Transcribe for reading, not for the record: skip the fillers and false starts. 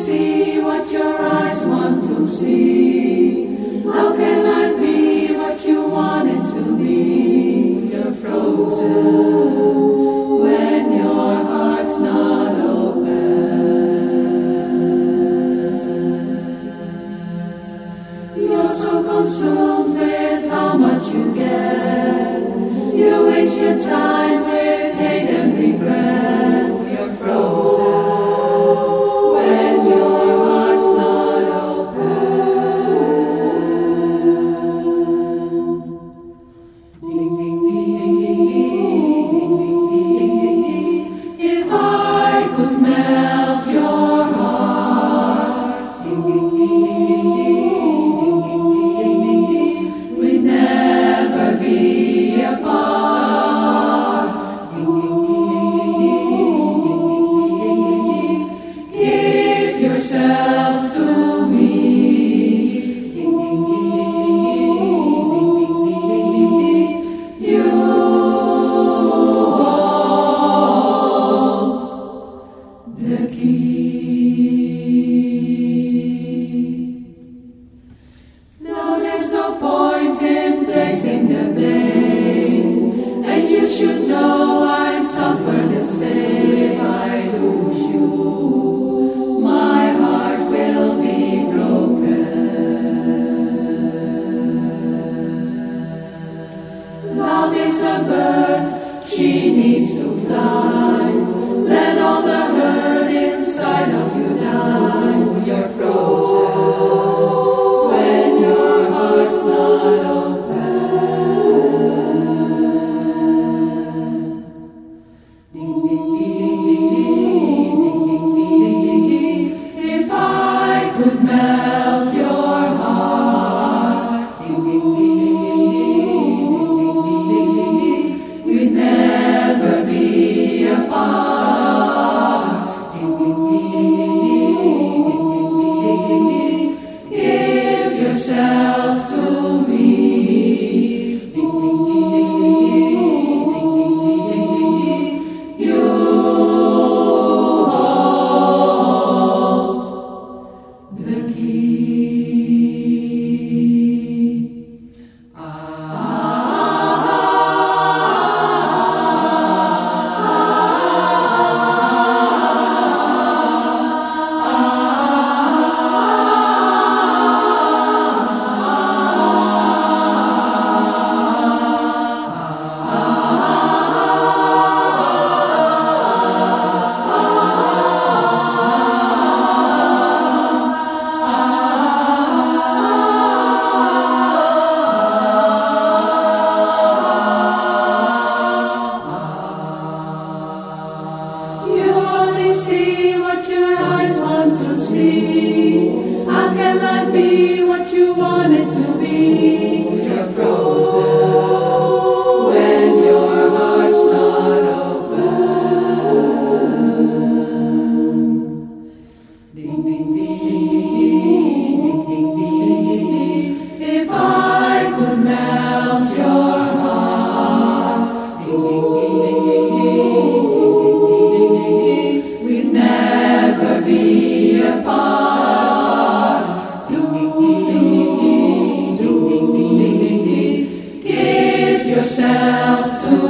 see what your eyes want to see? How can life be what you want it to be? You're frozen when your heart's not open. You're so consumed with how much you get. You waste your time with hate and regret. You're frozen when your heart's not open. If I could melt your heart, we'd never be apart. Give yourself to me. You hold the key. Now there's no point in placing the blame, and you should know I suffer the same. If I lose you, my heart will be broken. Love is a bird, she needs to fly. Let all the hurt inside of you die. You're frozen when your heart's not open. If I could melt your heart, we'd never be apart. Give yourself to me. You hold the key. You only see what your eyes want to see. How can life be what you want it to be? You're frozen when your heart's not open. Ding, ding, ding. If I could melt your heart, we'd never be apart. Give yourself to